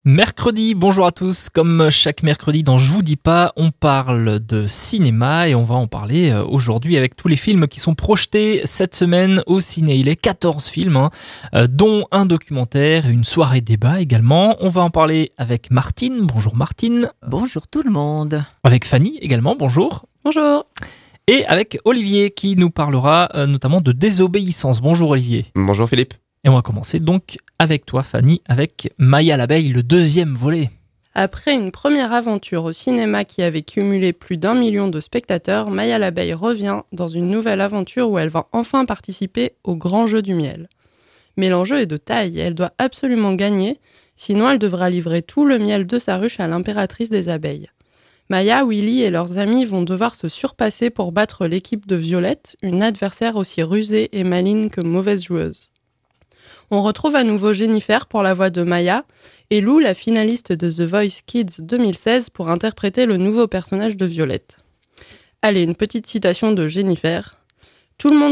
Mercredi, bonjour à tous. Comme chaque mercredi dans Je vous dis pas, on parle de cinéma et on va en parler aujourd'hui avec tous les films qui sont projetés cette semaine au ciné. Il est 14 films, dont un documentaire et une soirée débat également. On va en parler avec Martine. Bonjour Martine. Bonjour tout le monde. Avec Fanny également, bonjour. Bonjour. Et avec Olivier qui nous parlera notamment de désobéissance. Bonjour Olivier. Bonjour Philippe. Et on va commencer donc avec toi Fanny, avec Maya l'abeille, le deuxième volet. Après une première aventure au cinéma qui avait cumulé plus d'1 million de spectateurs, Maya l'abeille revient dans une nouvelle aventure où elle va enfin participer au grand jeu du miel. Mais l'enjeu est de taille et elle doit absolument gagner, sinon elle devra livrer tout le miel de sa ruche à l'impératrice des abeilles. Maya, Willy et leurs amis vont devoir se surpasser pour battre l'équipe de Violette, une adversaire aussi rusée et maligne que mauvaise joueuse. On retrouve à nouveau Jennifer pour la voix de Maya et Lou, la finaliste de The Voice Kids 2016, pour interpréter le nouveau personnage de Violette. Allez, une petite citation de Jennifer. Tout le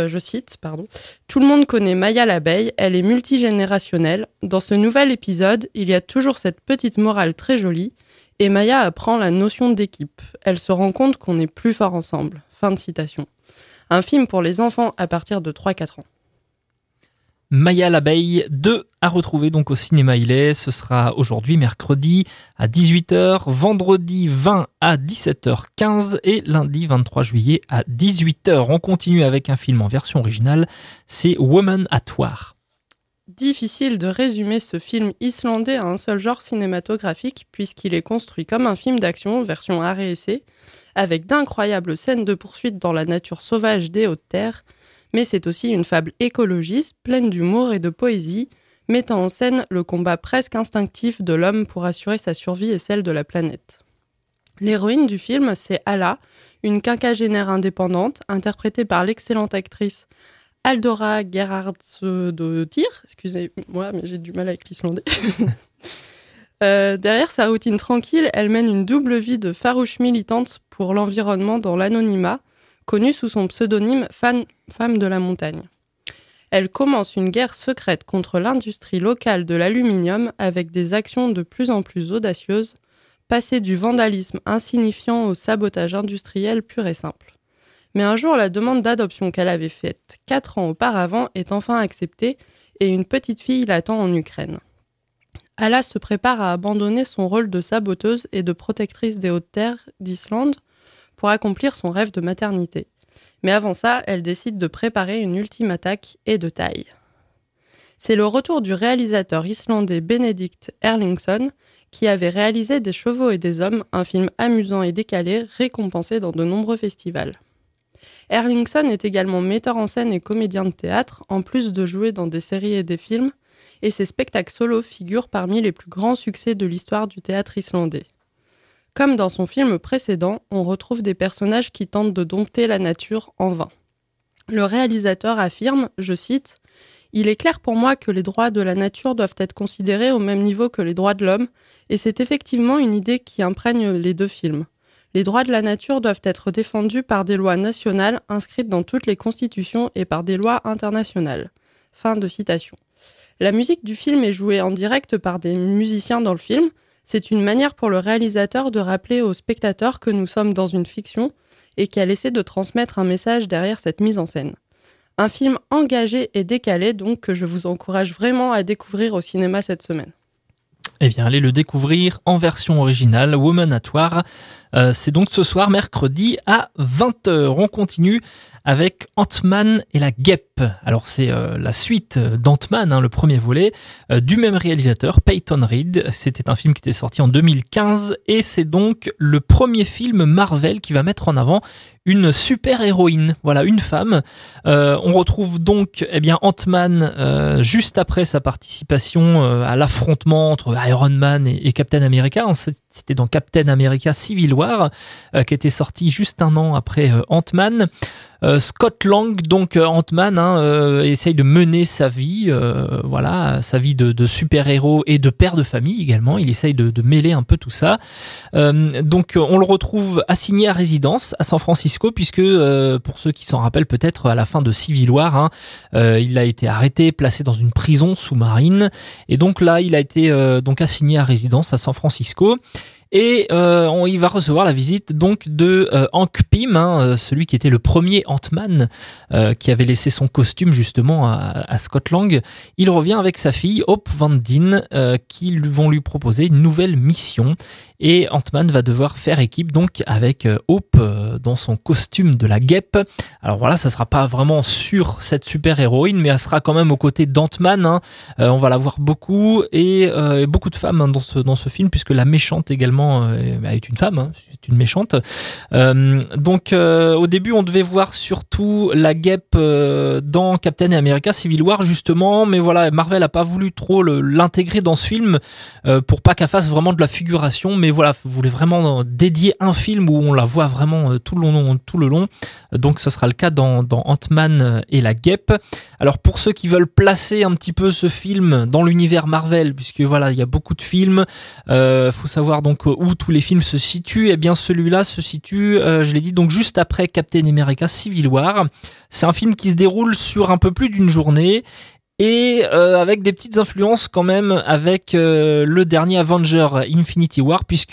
monde connaît Maya l'abeille, elle est multigénérationnelle. Dans ce nouvel épisode, il y a toujours cette petite morale très jolie et Maya apprend la notion d'équipe. Elle se rend compte qu'on est plus fort ensemble. Fin de citation. Un film pour les enfants à partir de 3-4 ans. Maya l'abeille 2 à retrouver donc au cinéma Illet. Ce sera aujourd'hui mercredi à 18h, vendredi 20 à 17h15 et lundi 23 juillet à 18h. On continue avec un film en version originale, c'est Woman at War. Difficile de résumer ce film islandais à un seul genre cinématographique puisqu'il est construit comme un film d'action version art et essai avec d'incroyables scènes de poursuite dans la nature sauvage des Hautes-Terres. Mais c'est aussi une fable écologiste, pleine d'humour et de poésie, mettant en scène le combat presque instinctif de l'homme pour assurer sa survie et celle de la planète. L'héroïne du film, c'est Alla, une quinquagénaire indépendante, interprétée par l'excellente actrice Aldora Gerhardsdottir. Excusez-moi, mais j'ai du mal avec l'islandais. Derrière sa routine tranquille, elle mène une double vie de farouche militante pour l'environnement dans l'anonymat, connue sous son pseudonyme Femme de la montagne. Elle commence une guerre secrète contre l'industrie locale de l'aluminium avec des actions de plus en plus audacieuses, passées du vandalisme insignifiant au sabotage industriel pur et simple. Mais un jour, la demande d'adoption qu'elle avait faite 4 ans auparavant est enfin acceptée et une petite fille l'attend en Ukraine. Alla se prépare à abandonner son rôle de saboteuse et de protectrice des Hautes-Terres d'Islande pour accomplir son rêve de maternité. Mais avant ça, elle décide de préparer une ultime attaque et de taille. C'est le retour du réalisateur islandais Benedikt Erlingsson qui avait réalisé Des chevaux et des hommes, un film amusant et décalé récompensé dans de nombreux festivals. Erlingsson est également metteur en scène et comédien de théâtre, en plus de jouer dans des séries et des films, et ses spectacles solo figurent parmi les plus grands succès de l'histoire du théâtre islandais. Comme dans son film précédent, on retrouve des personnages qui tentent de dompter la nature en vain. Le réalisateur affirme, je cite, « Il est clair pour moi que les droits de la nature doivent être considérés au même niveau que les droits de l'homme, et c'est effectivement une idée qui imprègne les deux films. Les droits de la nature doivent être défendus par des lois nationales inscrites dans toutes les constitutions et par des lois internationales. » Fin de citation. La musique du film est jouée en direct par des musiciens dans le film. C'est une manière pour le réalisateur de rappeler aux spectateurs que nous sommes dans une fiction et qu'elle essaie de transmettre un message derrière cette mise en scène. Un film engagé et décalé donc que je vous encourage vraiment à découvrir au cinéma cette semaine. Eh bien, allez le découvrir en version originale, Woman at War. C'est donc ce soir, mercredi, à 20h. On continue avec Ant-Man et la guêpe. Alors, c'est la suite d'Ant-Man, le premier volet, du même réalisateur, Peyton Reed. C'était un film qui était sorti en 2015 et c'est donc le premier film Marvel qui va mettre en avant une super-héroïne, voilà, une femme. On retrouve donc Ant-Man juste après sa participation à l'affrontement entre Iron Man et Captain America. C'était dans Captain America Civil War, qui était sorti juste un an après Ant-Man. Scott Lang, donc Ant-Man, essaye de mener sa vie, sa vie de super-héros et de père de famille également. Il essaye de mêler un peu tout ça. Donc on le retrouve assigné à résidence à San Francisco, puisque pour ceux qui s'en rappellent peut-être, à la fin de Civil War, il a été arrêté, placé dans une prison sous-marine, et donc là il a été donc assigné à résidence à San Francisco. Et il va recevoir la visite donc de Hank Pym, celui qui était le premier Ant-Man, qui avait laissé son costume justement à Scott Lang. Il revient avec sa fille Hope Van Dyne, qui vont lui proposer une nouvelle mission. Et Ant-Man va devoir faire équipe donc avec Hope dans son costume de la guêpe. Alors voilà, ça sera pas vraiment sur cette super-héroïne, mais elle sera quand même aux côtés d'Ant-Man. On va la voir beaucoup, et beaucoup de femmes dans ce film, puisque la méchante également est une femme, c'est une méchante. Donc au début on devait voir surtout la guêpe dans Captain America Civil War justement, mais voilà, Marvel a pas voulu trop l'intégrer dans ce film pour pas qu'elle fasse vraiment de la figuration, mais voilà, voulait vraiment dédier un film où on la voit vraiment tout le long. Donc ce sera le cas dans Ant-Man et la guêpe. Alors pour ceux qui veulent placer un petit peu ce film dans l'univers Marvel, puisque voilà, il y a beaucoup de films, faut savoir donc où tous les films se situent. Et bien celui-là se situe, je l'ai dit, donc juste après Captain America Civil War. C'est un film qui se déroule sur un peu plus d'une journée, et avec des petites influences quand même avec le dernier Avenger Infinity War, puisque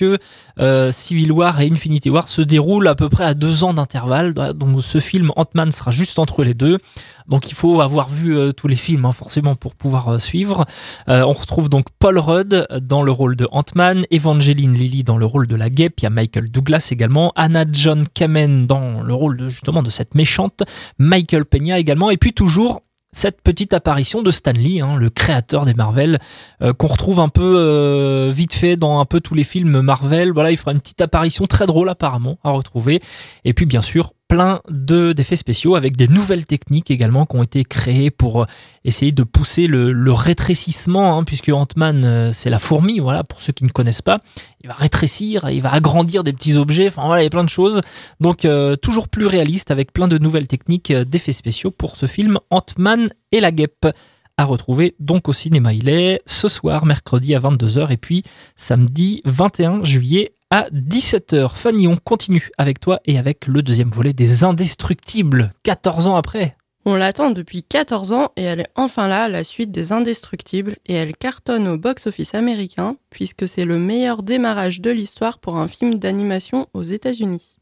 Civil War et Infinity War se déroulent à peu près à 2 ans d'intervalle. Donc ce film Ant-Man sera juste entre les deux. Donc il faut avoir vu tous les films forcément pour pouvoir suivre. On retrouve donc Paul Rudd dans le rôle de Ant-Man, Evangeline Lilly dans le rôle de la guêpe, il y a Michael Douglas également, Anna John Kamen dans le rôle de cette méchante, Michael Peña également, et puis toujours cette petite apparition de Stan Lee, le créateur des Marvel, qu'on retrouve un peu vite fait dans un peu tous les films Marvel. Voilà, il fera une petite apparition très drôle apparemment à retrouver. Et puis bien sûr, plein d'effets spéciaux avec des nouvelles techniques également qui ont été créées pour essayer de pousser le rétrécissement, puisque Ant-Man c'est la fourmi, voilà, pour ceux qui ne connaissent pas. Il va rétrécir, il va agrandir des petits objets, enfin voilà, il y a plein de choses. Donc toujours plus réaliste avec plein de nouvelles techniques d'effets spéciaux pour ce film Ant-Man et la guêpe. À retrouver donc au cinéma. Il est ce soir, mercredi à 22h, et puis samedi 21 juillet à 17h. Fanny, on continue avec toi et avec le deuxième volet des Indestructibles, 14 ans après. On l'attend depuis 14 ans et elle est enfin là, la suite des Indestructibles, et elle cartonne au box-office américain puisque c'est le meilleur démarrage de l'histoire pour un film d'animation aux États-Unis.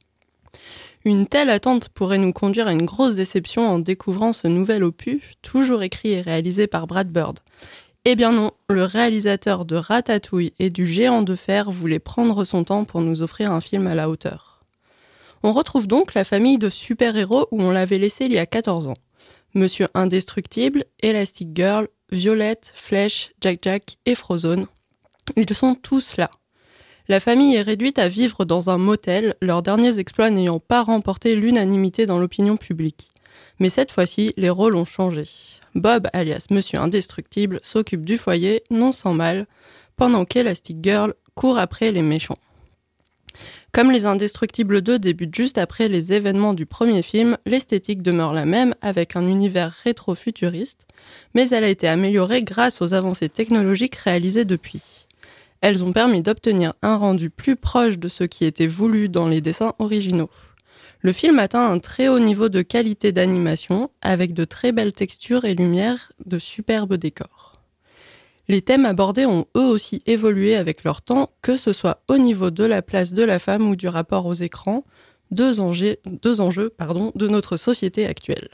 Une telle attente pourrait nous conduire à une grosse déception en découvrant ce nouvel opus, toujours écrit et réalisé par Brad Bird. Eh bien non, le réalisateur de Ratatouille et du Géant de fer voulait prendre son temps pour nous offrir un film à la hauteur. On retrouve donc la famille de super-héros où on l'avait laissé il y a 14 ans. Monsieur Indestructible, Elastic Girl, Violette, Flèche, Jack-Jack et Frozone. Ils sont tous là. La famille est réduite à vivre dans un motel, leurs derniers exploits n'ayant pas remporté l'unanimité dans l'opinion publique. Mais cette fois-ci, les rôles ont changé. Bob, alias Monsieur Indestructible, s'occupe du foyer, non sans mal, pendant qu'Elastic Girl court après les méchants. Comme les Indestructibles 2 débutent juste après les événements du premier film, l'esthétique demeure la même avec un univers rétro-futuriste, mais elle a été améliorée grâce aux avancées technologiques réalisées depuis. Elles ont permis d'obtenir un rendu plus proche de ce qui était voulu dans les dessins originaux. Le film atteint un très haut niveau de qualité d'animation, avec de très belles textures et lumières, de superbes décors. Les thèmes abordés ont eux aussi évolué avec leur temps, que ce soit au niveau de la place de la femme ou du rapport aux écrans, deux enjeux de notre société actuelle.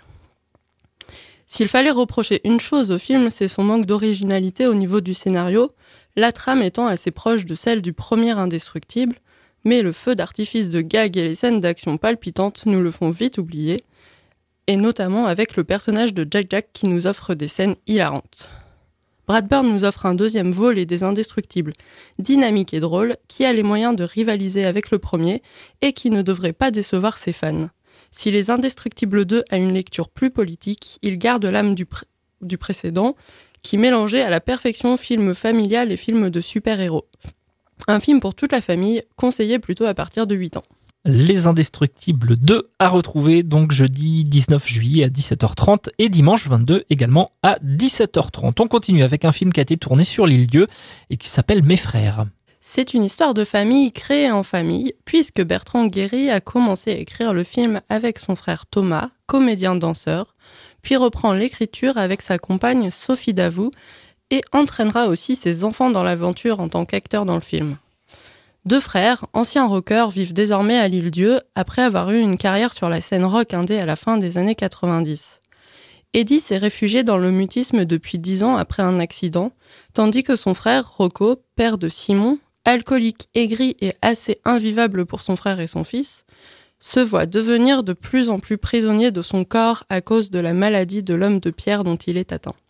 S'il fallait reprocher une chose au film, c'est son manque d'originalité au niveau du scénario, la trame étant assez proche de celle du premier Indestructible, mais le feu d'artifice de gags et les scènes d'action palpitantes nous le font vite oublier, et notamment avec le personnage de Jack-Jack qui nous offre des scènes hilarantes. Brad Bird nous offre un deuxième volet des Indestructibles, dynamique et drôle, qui a les moyens de rivaliser avec le premier et qui ne devrait pas décevoir ses fans. Si les Indestructibles 2 a une lecture plus politique, il garde l'âme du précédent, qui mélangeait à la perfection film familial et film de super-héros. Un film pour toute la famille, conseillé plutôt à partir de 8 ans. Les Indestructibles 2 à retrouver donc jeudi 19 juillet à 17h30 et dimanche 22 également à 17h30. On continue avec un film qui a été tourné sur l'île-dieu et qui s'appelle Mes frères. C'est une histoire de famille créée en famille, puisque Bertrand Guéry a commencé à écrire le film avec son frère Thomas, comédien-danseur, puis reprend l'écriture avec sa compagne Sophie Davout et entraînera aussi ses enfants dans l'aventure en tant qu'acteur dans le film. Deux frères, anciens rockers, vivent désormais à l'île-dieu après avoir eu une carrière sur la scène rock indé à la fin des années 90. Eddie s'est réfugié dans le mutisme depuis 10 ans après un accident, tandis que son frère, Rocco, père de Simon, alcoolique, aigri et assez invivable pour son frère et son fils, se voit devenir de plus en plus prisonnier de son corps à cause de la maladie de l'homme de pierre dont il est atteint.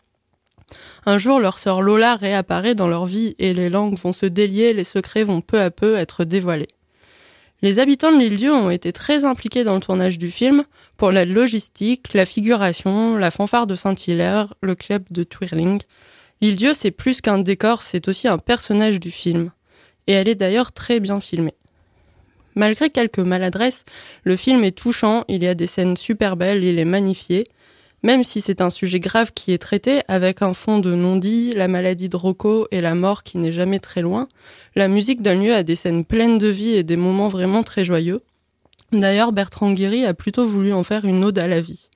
Un jour, leur sœur Lola réapparaît dans leur vie et les langues vont se délier, les secrets vont peu à peu être dévoilés. Les habitants de l'île-dieu ont été très impliqués dans le tournage du film pour la logistique, la figuration, la fanfare de Saint-Hilaire, le club de twirling. L'île-dieu, c'est plus qu'un décor, c'est aussi un personnage du film. Et elle est d'ailleurs très bien filmée. Malgré quelques maladresses, le film est touchant, il y a des scènes super belles, il est magnifié. Même si c'est un sujet grave qui est traité, avec un fond de non-dit, la maladie de Rocco et la mort qui n'est jamais très loin, la musique donne lieu à des scènes pleines de vie et des moments vraiment très joyeux. D'ailleurs, Bertrand Guéry a plutôt voulu en faire une ode à la vie.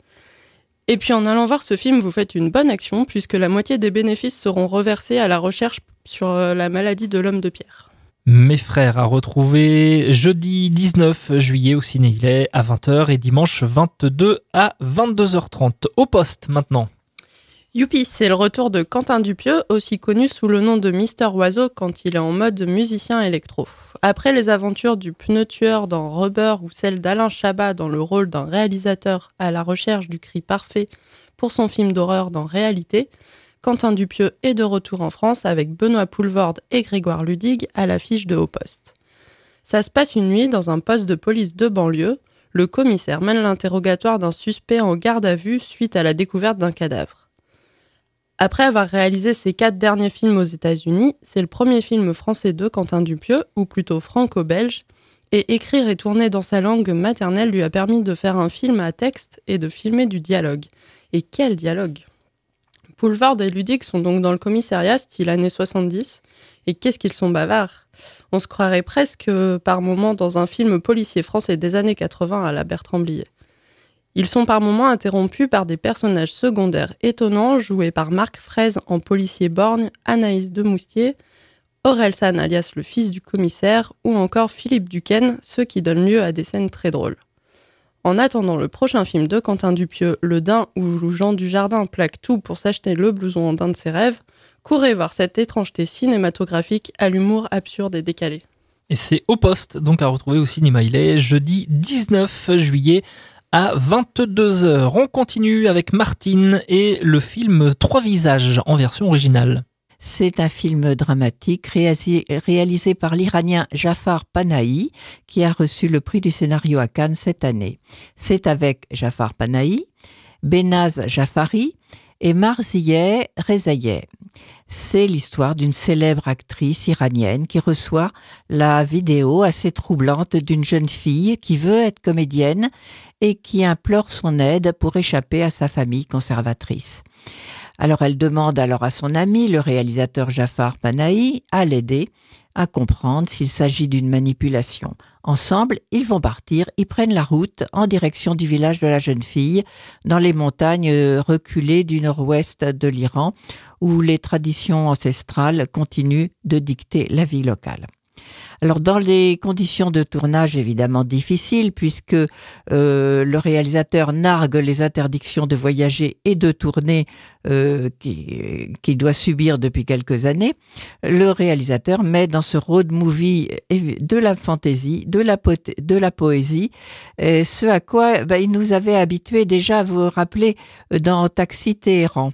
Et puis en allant voir ce film, vous faites une bonne action, puisque la moitié des bénéfices seront reversés à la recherche sur la maladie de l'homme de pierre. Mes frères à retrouver jeudi 19 juillet au Ciné-Hillet à 20h et dimanche 22 à 22h30. Au poste maintenant. Youpi, c'est le retour de Quentin Dupieux, aussi connu sous le nom de Mister Oiseau quand il est en mode musicien électro. Après les aventures du pneu tueur dans Rubber ou celle d'Alain Chabat dans le rôle d'un réalisateur à la recherche du cri parfait pour son film d'horreur dans Réalité, Quentin Dupieux est de retour en France avec Benoît Poulvorde et Grégoire Ludig à l'affiche de Au Poste. Ça se passe une nuit dans un poste de police de banlieue. Le commissaire mène l'interrogatoire d'un suspect en garde à vue suite à la découverte d'un cadavre. Après avoir réalisé ses 4 derniers films aux États-Unis, c'est le premier film français de Quentin Dupieux, ou plutôt franco-belge, et écrire et tourner dans sa langue maternelle lui a permis de faire un film à texte et de filmer du dialogue. Et quel dialogue! Poulvorde et Ludig sont donc dans le commissariat style années 70, et qu'est-ce qu'ils sont bavards! On se croirait presque par moments dans un film policier français des années 80 à la Bertrand Blier. Ils sont par moments interrompus par des personnages secondaires étonnants joués par Marc Fraise en policier borgne, Anaïs Demoustier, Orelsan alias le fils du commissaire ou encore Philippe Duquesne, ce qui donne lieu à des scènes très drôles. En attendant le prochain film de Quentin Dupieux, Le Dain, où Jean Dujardin plaque tout pour s'acheter le blouson d'un de ses rêves, courez voir cette étrangeté cinématographique à l'humour absurde et décalé. Et c'est Au Poste, donc à retrouver au Cinéma-Hillet, jeudi 19 juillet à 22h. On continue avec Martine et le film Trois visages en version originale. C'est un film dramatique réalisé par l'Iranien Jafar Panahi qui a reçu le prix du scénario à Cannes cette année. C'est avec Jafar Panahi, Behnaz Jafari et Marzieh Rezaieh. C'est l'histoire d'une célèbre actrice iranienne qui reçoit la vidéo assez troublante d'une jeune fille qui veut être comédienne et qui implore son aide pour échapper à sa famille conservatrice. Alors elle demande à son ami, le réalisateur Jafar Panahi, à l'aider à comprendre s'il s'agit d'une manipulation. Ensemble, ils vont partir, ils prennent la route en direction du village de la jeune fille, dans les montagnes reculées du nord-ouest de l'Iran, où les traditions ancestrales continuent de dicter la vie locale. Alors dans les conditions de tournage évidemment difficiles puisque le réalisateur nargue les interdictions de voyager et de tourner qu'il doit subir depuis quelques années, le réalisateur met dans ce road movie de la fantaisie, de la poésie, ce à quoi il nous avait habitués déjà, vous vous rappelez, dans Taxi Téhéran.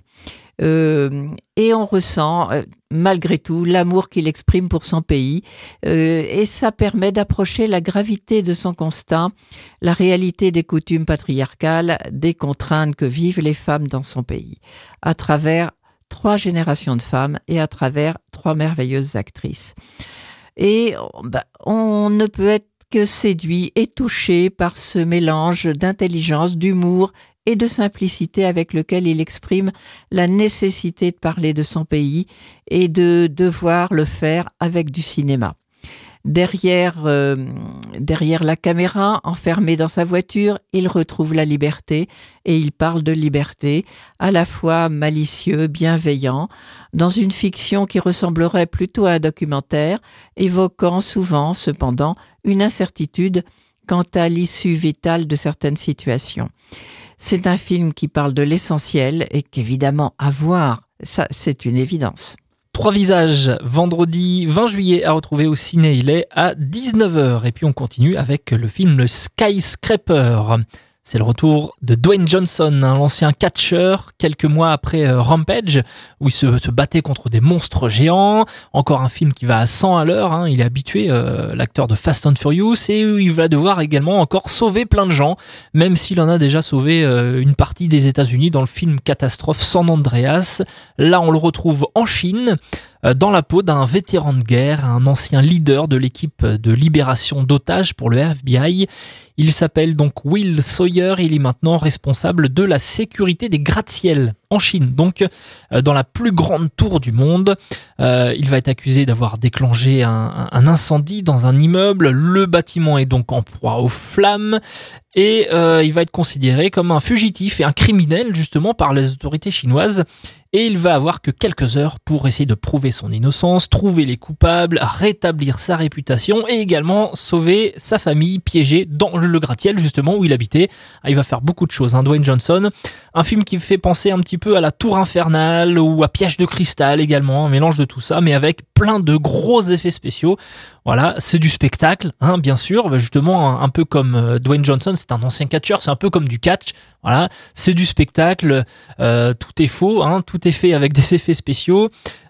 Et on ressent malgré tout l'amour qu'il exprime pour son pays et ça permet d'approcher la gravité de son constat, la réalité des coutumes patriarcales, des contraintes que vivent les femmes dans son pays, à travers 3 générations de femmes et à travers 3 merveilleuses actrices. Et on ne peut être séduit et touché par ce mélange d'intelligence, d'humour et de simplicité avec lequel il exprime la nécessité de parler de son pays et de devoir le faire avec du cinéma. Derrière la caméra, enfermé dans sa voiture, il retrouve la liberté et il parle de liberté, à la fois malicieux, bienveillant, dans une fiction qui ressemblerait plutôt à un documentaire, évoquant souvent, cependant, une incertitude quant à l'issue vitale de certaines situations. C'est un film qui parle de l'essentiel et qu'évidemment, à voir, ça, c'est une évidence. Trois visages, vendredi 20 juillet à retrouver au ciné, il est à 19h. Et puis on continue avec le film Skyscraper. C'est le retour de Dwayne Johnson, l'ancien catcheur, quelques mois après Rampage, où il se battait contre des monstres géants. Encore un film qui va à 100 à l'heure, il est habitué, l'acteur de Fast and Furious, et où il va devoir également encore sauver plein de gens, même s'il en a déjà sauvé une partie des États-Unis dans le film catastrophe San Andreas. Là, on le retrouve en Chine, dans la peau d'un vétéran de guerre, un ancien leader de l'équipe de libération d'otages pour le FBI. Il s'appelle donc Will Sawyer, il est maintenant responsable de la sécurité des gratte-ciel en Chine, donc dans la plus grande tour du monde. Il va être accusé d'avoir déclenché un incendie dans un immeuble. Le bâtiment est donc en proie aux flammes et il va être considéré comme un fugitif et un criminel justement par les autorités chinoises. Et il va avoir que quelques heures pour essayer de prouver son innocence, trouver les coupables, rétablir sa réputation et également sauver sa famille piégée dans le gratte-ciel justement où il habitait. Il va faire beaucoup de choses, Dwayne Johnson. Un film qui fait penser un petit peu à la Tour Infernale ou à Piège de cristal également, un mélange de tout ça mais avec plein de gros effets spéciaux. Voilà, c'est du spectacle, bien sûr, justement un peu comme Dwayne Johnson, c'est un ancien catcheur, c'est un peu comme du catch. Voilà, c'est du spectacle, tout est faux, tout est fait avec des effets spéciaux.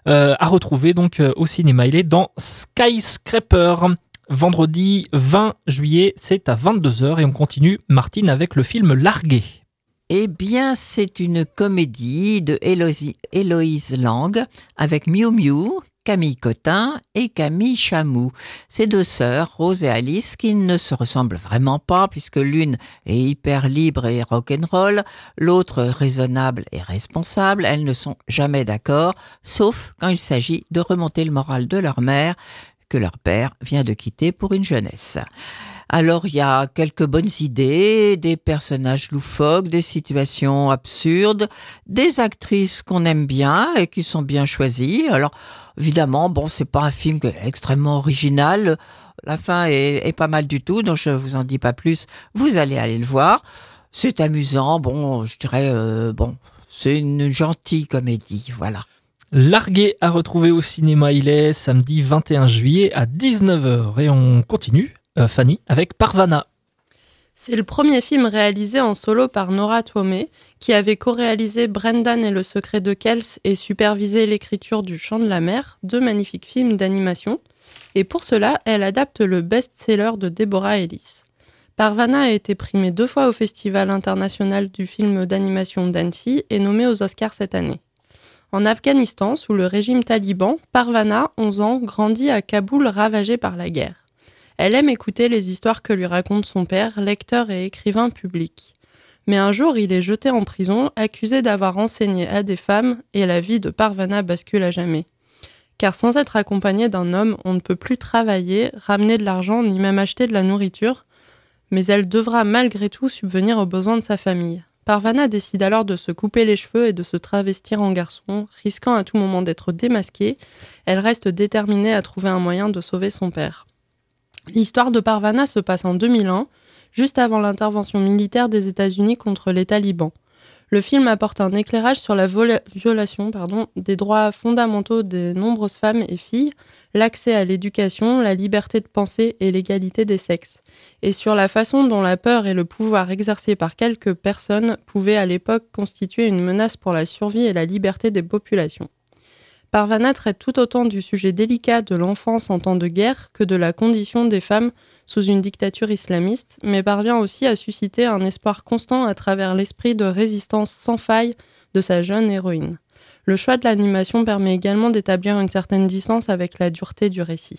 À retrouver donc au cinéma, il est dans Skyscraper. Vendredi 20 juillet, c'est à 22h et on continue, Martine, avec le film Largué. Eh bien, c'est une comédie de Héloïse Lang avec Miu Miu, Camille Cotin et Camille Chamou. Ces deux sœurs, Rose et Alice, qui ne se ressemblent vraiment pas puisque l'une est hyper libre et rock'n'roll, l'autre raisonnable et responsable. Elles ne sont jamais d'accord, sauf quand il s'agit de remonter le moral de leur mère, que leur père vient de quitter pour une jeunesse. Alors, il y a quelques bonnes idées, des personnages loufoques, des situations absurdes, des actrices qu'on aime bien et qui sont bien choisies. Alors, évidemment, c'est pas un film extrêmement original. La fin est pas mal du tout, donc je vous en dis pas plus. Vous allez aller le voir. C'est amusant, je dirais, c'est une gentille comédie, voilà. Largué à retrouver au cinéma, il est samedi 21 juillet à 19h. Et on continue, Fanny, avec Parvana. C'est le premier film réalisé en solo par Nora Twomey, qui avait co-réalisé Brendan et le secret de Kells et supervisé l'écriture du Chant de la mer, deux magnifiques films d'animation. Et pour cela, elle adapte le best-seller de Deborah Ellis. Parvana a été primée 2 fois au Festival international du film d'animation d'Annecy et nommée aux Oscars cette année. En Afghanistan, sous le régime taliban, Parvana, 11 ans, grandit à Kaboul ravagée par la guerre. Elle aime écouter les histoires que lui raconte son père, lecteur et écrivain public. Mais un jour, il est jeté en prison, accusé d'avoir enseigné à des femmes, et la vie de Parvana bascule à jamais. Car sans être accompagné d'un homme, on ne peut plus travailler, ramener de l'argent, ni même acheter de la nourriture, mais elle devra malgré tout subvenir aux besoins de sa famille. Parvana décide alors de se couper les cheveux et de se travestir en garçon, risquant à tout moment d'être démasquée. Elle reste déterminée à trouver un moyen de sauver son père. L'histoire de Parvana se passe en 2001, juste avant l'intervention militaire des États-Unis contre les talibans. Le film apporte un éclairage sur la violation des droits fondamentaux de nombreuses femmes et filles, l'accès à l'éducation, la liberté de penser et l'égalité des sexes, et sur la façon dont la peur et le pouvoir exercés par quelques personnes pouvaient à l'époque constituer une menace pour la survie et la liberté des populations. Parvana traite tout autant du sujet délicat de l'enfance en temps de guerre que de la condition des femmes sous une dictature islamiste, mais parvient aussi à susciter un espoir constant à travers l'esprit de résistance sans faille de sa jeune héroïne. Le choix de l'animation permet également d'établir une certaine distance avec la dureté du récit.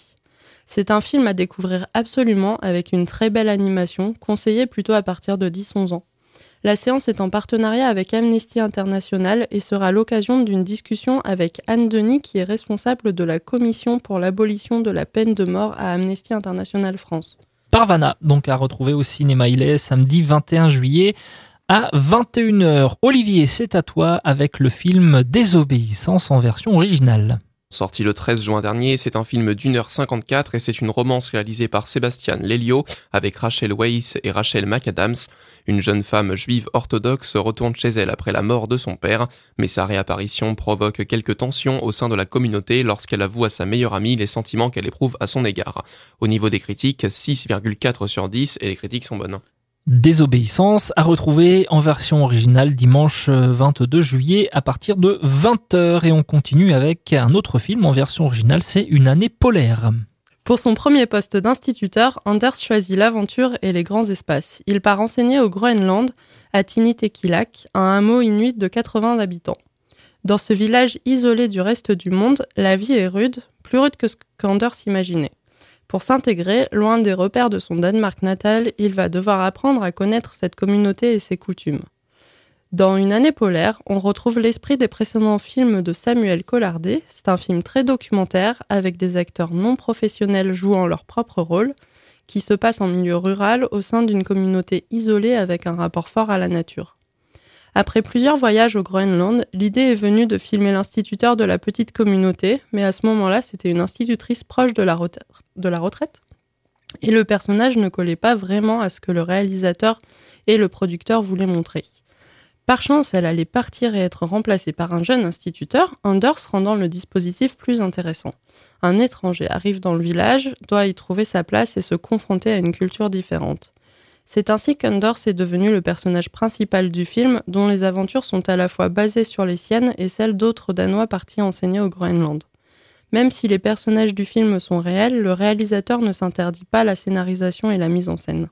C'est un film à découvrir absolument avec une très belle animation, conseillé plutôt à partir de 10-11 ans. La séance est en partenariat avec Amnesty International et sera l'occasion d'une discussion avec Anne Denis, qui est responsable de la commission pour l'abolition de la peine de mort à Amnesty International France. Parvana, donc à retrouver au cinéma. Il est samedi 21 juillet à 21h. Olivier, c'est à toi avec le film Désobéissance en version originale. Sorti le 13 juin dernier, c'est un film d'1h54 et c'est une romance réalisée par Sébastien Lelio avec Rachel Weisz et Rachel McAdams. Une jeune femme juive orthodoxe retourne chez elle après la mort de son père, mais sa réapparition provoque quelques tensions au sein de la communauté lorsqu'elle avoue à sa meilleure amie les sentiments qu'elle éprouve à son égard. Au niveau des critiques, 6,4 sur 10 et les critiques sont bonnes. Désobéissance à retrouver en version originale dimanche 22 juillet à partir de 20h. Et on continue avec un autre film en version originale, c'est Une année polaire. Pour son premier poste d'instituteur, Anders choisit l'aventure et les grands espaces. Il part enseigner au Groenland, à Tinitekilak, un hameau inuit de 80 habitants. Dans ce village isolé du reste du monde, la vie est rude, plus rude que ce qu'Anders imaginait. Pour s'intégrer, loin des repères de son Danemark natal, il va devoir apprendre à connaître cette communauté et ses coutumes. Dans Une année polaire, on retrouve l'esprit des précédents films de Samuel Collardet. C'est un film très documentaire, avec des acteurs non professionnels jouant leur propre rôle, qui se passe en milieu rural au sein d'une communauté isolée avec un rapport fort à la nature. Après plusieurs voyages au Groenland, l'idée est venue de filmer l'instituteur de la petite communauté, mais à ce moment-là, c'était une institutrice proche de la retraite. Et le personnage ne collait pas vraiment à ce que le réalisateur et le producteur voulaient montrer. Par chance, elle allait partir et être remplacée par un jeune instituteur, Anders rendant le dispositif plus intéressant. Un étranger arrive dans le village, doit y trouver sa place et se confronter à une culture différente. C'est ainsi qu'Anders est devenu le personnage principal du film, dont les aventures sont à la fois basées sur les siennes et celles d'autres Danois partis enseigner au Groenland. Même si les personnages du film sont réels, le réalisateur ne s'interdit pas la scénarisation et la mise en scène.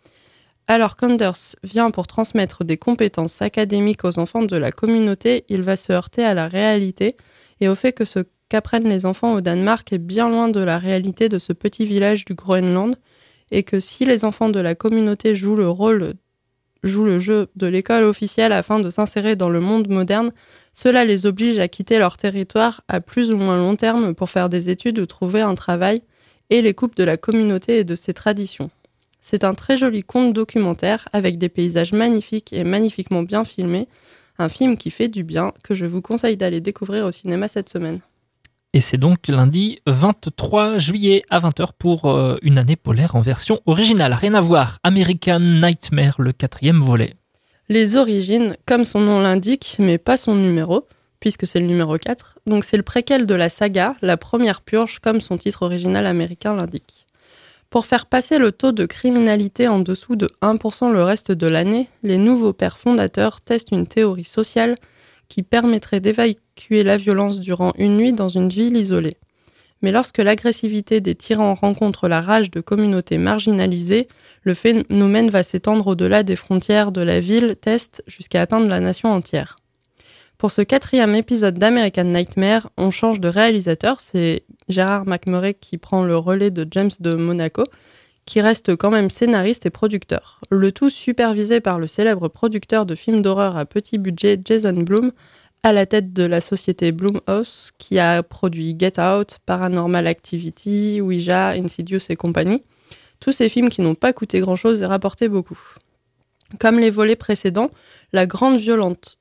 Alors qu'Anders vient pour transmettre des compétences académiques aux enfants de la communauté, il va se heurter à la réalité et au fait que ce qu'apprennent les enfants au Danemark est bien loin de la réalité de ce petit village du Groenland, et que si les enfants de la communauté jouent le jeu de l'école officielle afin de s'insérer dans le monde moderne, cela les oblige à quitter leur territoire à plus ou moins long terme pour faire des études ou trouver un travail, et les coupent de la communauté et de ses traditions. C'est un très joli conte documentaire avec des paysages magnifiques et magnifiquement bien filmés, un film qui fait du bien que je vous conseille d'aller découvrir au cinéma cette semaine. Et c'est donc lundi 23 juillet à 20h pour Une année polaire en version originale. Rien à voir, American Nightmare, le 4e volet. Les origines, comme son nom l'indique, mais pas son numéro, puisque c'est le numéro 4. Donc c'est le préquel de la saga, la première purge, comme son titre original américain l'indique. Pour faire passer le taux de criminalité en dessous de 1% le reste de l'année, les nouveaux pères fondateurs testent une théorie sociale qui permettrait d'évacuer la violence durant une nuit dans une ville isolée. Mais lorsque l'agressivité des tyrans rencontre la rage de communautés marginalisées, le phénomène va s'étendre au-delà des frontières de la ville test jusqu'à atteindre la nation entière. Pour ce 4e épisode d'American Nightmare, on change de réalisateur, c'est Gérard McMurray qui prend le relais de James de Monaco, qui reste quand même scénariste et producteur. Le tout supervisé par le célèbre producteur de films d'horreur à petit budget Jason Blum, à la tête de la société Blumhouse, qui a produit Get Out, Paranormal Activity, Ouija, Insidious et compagnie. Tous ces films qui n'ont pas coûté grand-chose et rapporté beaucoup. Comme les volets précédents, la grande violence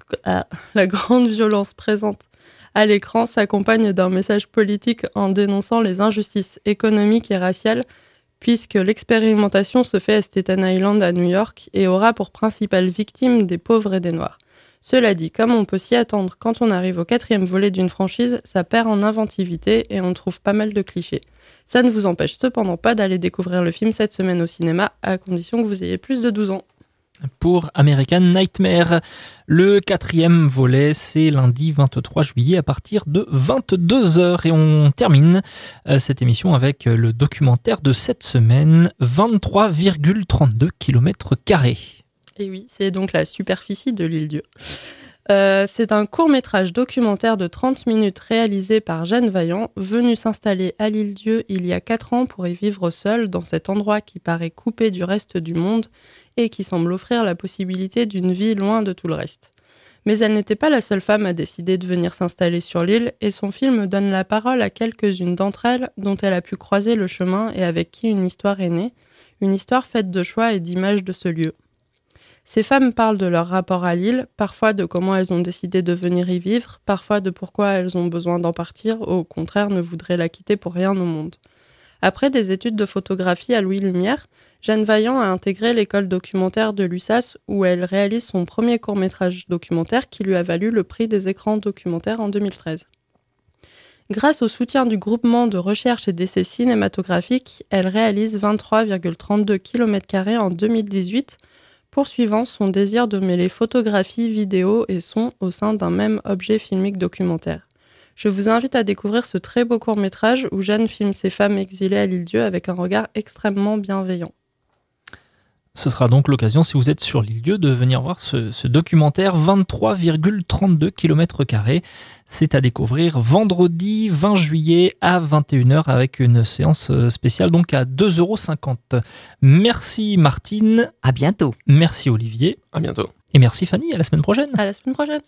présente à l'écran s'accompagne d'un message politique en dénonçant les injustices économiques et raciales, puisque l'expérimentation se fait à Staten Island à New York et aura pour principale victime des pauvres et des noirs. Cela dit, comme on peut s'y attendre quand on arrive au 4e volet d'une franchise, ça perd en inventivité et on trouve pas mal de clichés. Ça ne vous empêche cependant pas d'aller découvrir le film cette semaine au cinéma, à condition que vous ayez plus de 12 ans. Pour American Nightmare, le 4e volet, c'est lundi 23 juillet à partir de 22h. Et on termine cette émission avec le documentaire de cette semaine, 23,32 km². Et oui, c'est donc la superficie de l'île Dieu. C'est un court-métrage documentaire de 30 minutes réalisé par Jeanne Vaillant, venue s'installer à l'Île-Dieu il y a 4 ans pour y vivre seule dans cet endroit qui paraît coupé du reste du monde et qui semble offrir la possibilité d'une vie loin de tout le reste. Mais elle n'était pas la seule femme à décider de venir s'installer sur l'île et son film donne la parole à quelques-unes d'entre elles dont elle a pu croiser le chemin et avec qui une histoire est née, une histoire faite de choix et d'images de ce lieu. Ces femmes parlent de leur rapport à l'île, parfois de comment elles ont décidé de venir y vivre, parfois de pourquoi elles ont besoin d'en partir ou au contraire ne voudraient la quitter pour rien au monde. Après des études de photographie à Louis Lumière, Jeanne Vaillant a intégré l'école documentaire de l'USAS où elle réalise son premier court-métrage documentaire qui lui a valu le prix des écrans documentaires en 2013. Grâce au soutien du groupement de recherche et d'essais cinématographiques, elle réalise 23,32 km² en 2018, poursuivant son désir de mêler photographie, vidéo et son au sein d'un même objet filmique documentaire. Je vous invite à découvrir ce très beau court-métrage où Jeanne filme ces femmes exilées à l'Île-Dieu avec un regard extrêmement bienveillant. Ce sera donc l'occasion, si vous êtes sur l'Île-Dieu, de venir voir ce documentaire 23,32 km². C'est à découvrir vendredi 20 juillet à 21h avec une séance spéciale donc à 2,50 €. Merci Martine. À bientôt. Merci Olivier. À bientôt. Et merci Fanny, à la semaine prochaine. À la semaine prochaine.